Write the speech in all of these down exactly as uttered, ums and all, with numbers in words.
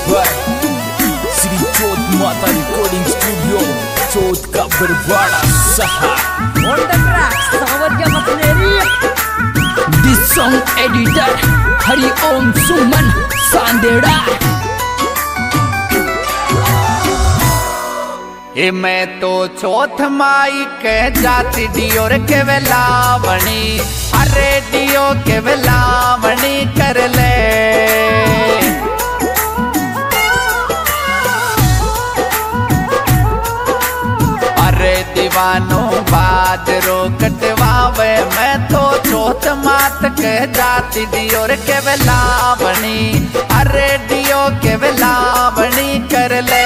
Bye Shri चौथ माता recording studio, चौथ का बरवाड़ा सहा। This song editor Hari Om Suman Sandera. ए मैं तो चौथ माई के जाति डियोर के वेलावणी, अरे डियो के वेलावणी कर ले। अरे दीवानो बाजरो कटवावे, मैं तो चौथ मात के जाति डियोर के वेलावणी, अरे डियो के वेलावणी कर ले।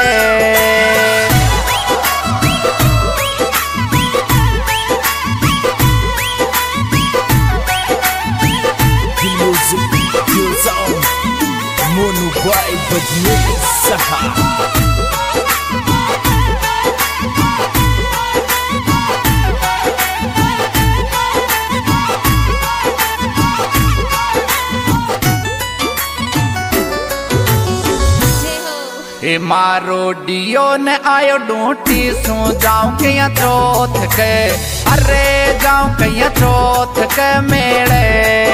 मोनू भाई बजने सहा। ए मारो डियो ने आयो ढूंढी सू जाऊं कहीं चौथ के, अरे जाऊं कहीं चौथ के मेले।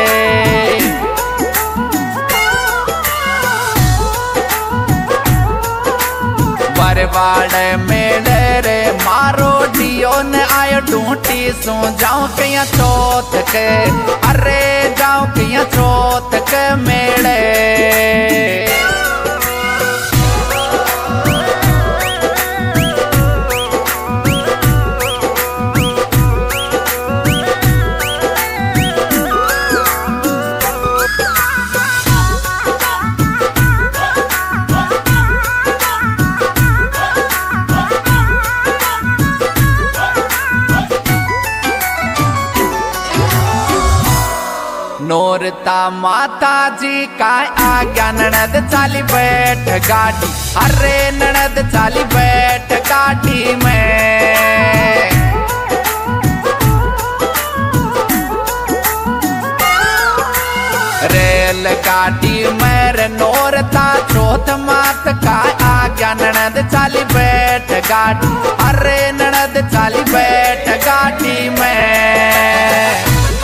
बरवाड़े मेले रे मारो डियो ने आयो ढूंढी सू जाऊं कहीं चौथ के, अरे जाऊं कहीं चौथ के मेले। नोरता माता जी का आज्ञा ननद चाली बैठ गाड़ी, अरे ननद चाली बैठ गाड़ी में। रेल गाड़ी में रे नोरता चौथ मात का आज्ञा ननद चाली बैठ गाड़ी, अरे ननद चाली बैठ गाड़ी में।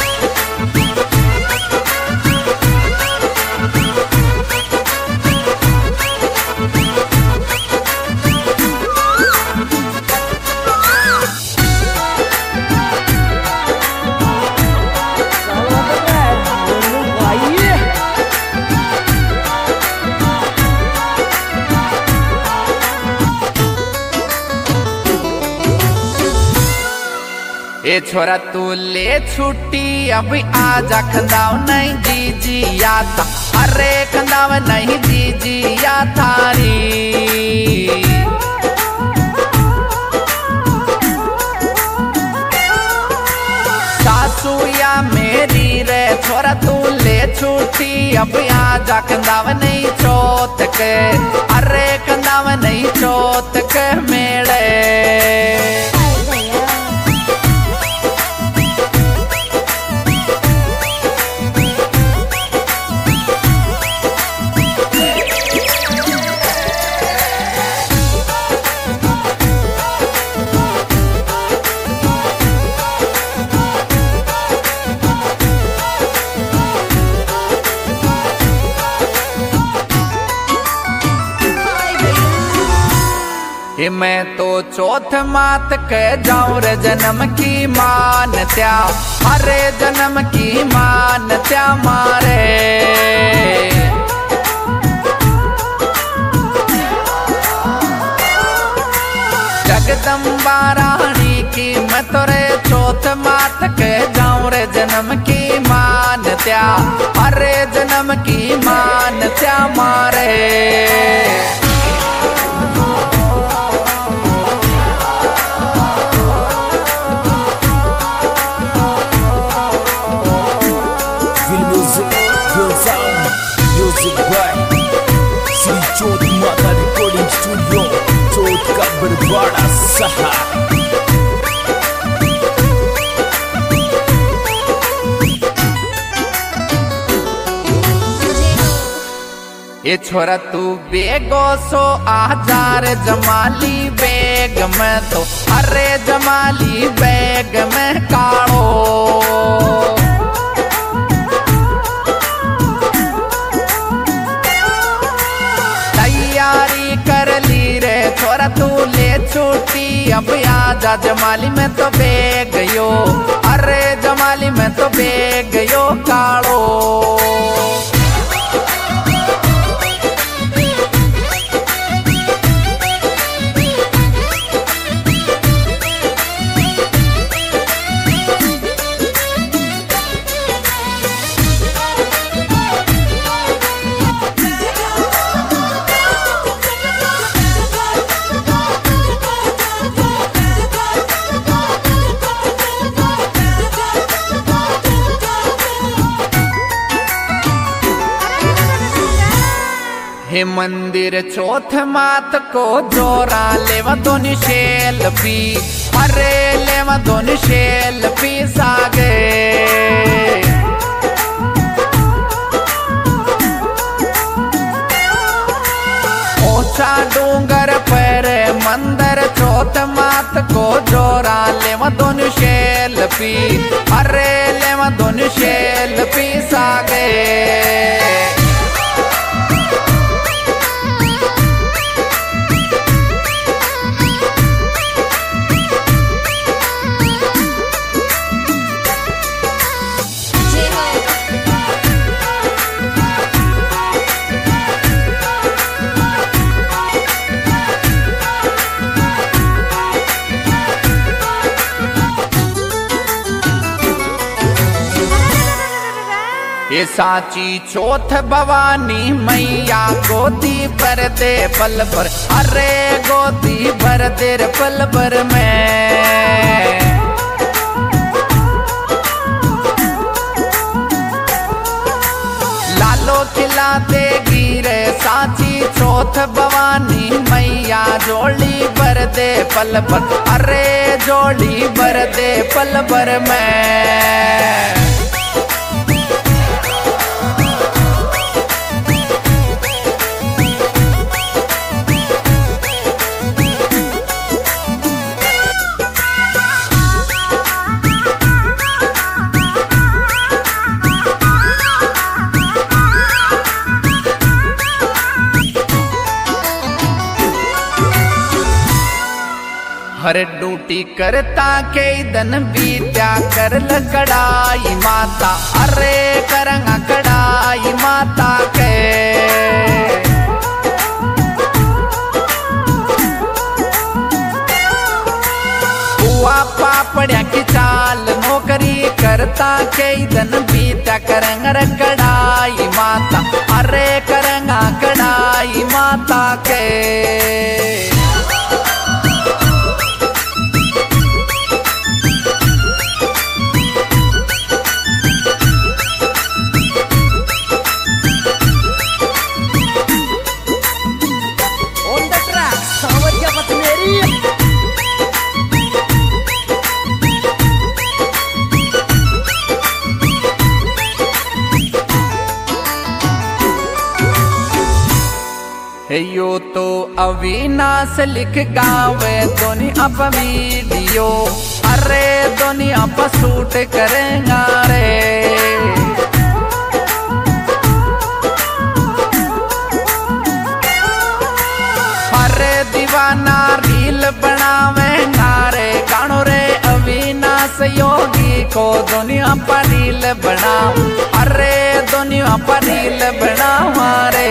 ए छोरा तू ले छुट्टी अभी आजा, खंदाव नहीं जी जी आता, अरे खंदाव नहीं जी जी या थारी। सासू या मेरी रे छोरा तू ले छुट्टी अभी आजा, खंदाव नहीं चौथ के, अरे खंदाव नहीं चौथ के मेले। ए मैं तो चौथ मात के जाऊं रे जन्म की मानत्या, अरे जन्म की मानत्या मारे। जगदम्बा रानी की मैं तो रे चौथ मात के जाऊं रे जन्म की मानत्या, अरे जन्म की मानत्या मारे। म्यूजिक बाय श्री चौथ माता रिकॉर्डिंग स्टूडियो, चौथ का बरवाड़ा सहा। ये छोरा तू बेगो सो आजार जमाली बेग में तो अरे जमाली बेग में काड़ो तैयारी कर ली रे छोरा तू ले छुट्टी अब आजा जमाली में तो बेग यो अरे जमाली में तो बेग यो काड़ो हे मंदिर चौथ मात को जोरा लेवा दोनी शेल पी अरे लेवा दोनी शेल पी सागे ओछा डूंगर पर मंदिर चौथ मात को जोरा लेवा दोनी शेल पी अरे लेवा दोनी शेल पी सागे ये साची चौथ भवानी मैया गोदी भर दे पल भर अरे गोदी भर दे पल भर में लालो खिला देगी रे साची चौथ भवानी मैया जोड़ी भर दे पल भर अरे जोड़ी भर दे पल भर में हर ड्यूटी करता के दन बीत्या कर कड़ाई माता अरे करंगा कड़ाई माता के हुआ पापड़िया की चाल नौकरी करता के दन बीत्या करंगा कड़ाई माता अरे करंगा कड़ाई माता के यो तो अविनाश लिख गावे दोनी अप वीडियो अरे दोनी अप शूट करेंगा रे अरे दीवाना रील बनावेंगा रे गानो रे अविनाश योगी को दोनी अप रील बनाओ अरे दोनी अप रील बनावा रे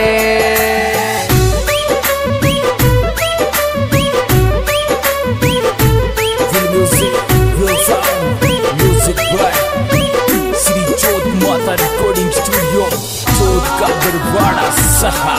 रिकॉर्डिंग स्टूडियो चौथ का बरवाड़ा सहा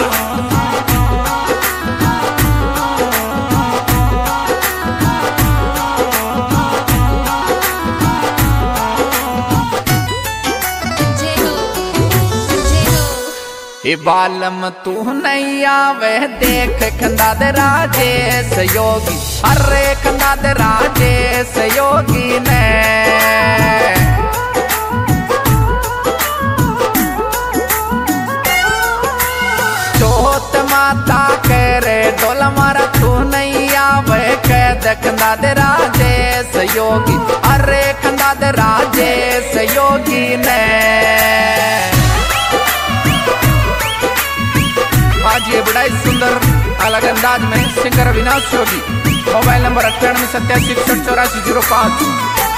ए बालम तू नहीं आवे देख कंदा दे राजेश योगी अरे कंदा दे राजेश योगी ने टोला मारा तू नहीं आवे कैद खंदा दे राजेश योगी, अरे खंदा दे राजेश योगी ने। आज ये बड़ा ही सुंदर अलग अंदाज में singer Avinash Yogi. Mobile number अट्ठानवे सत्तासी इकसठ चौरासी जीरो पाँच।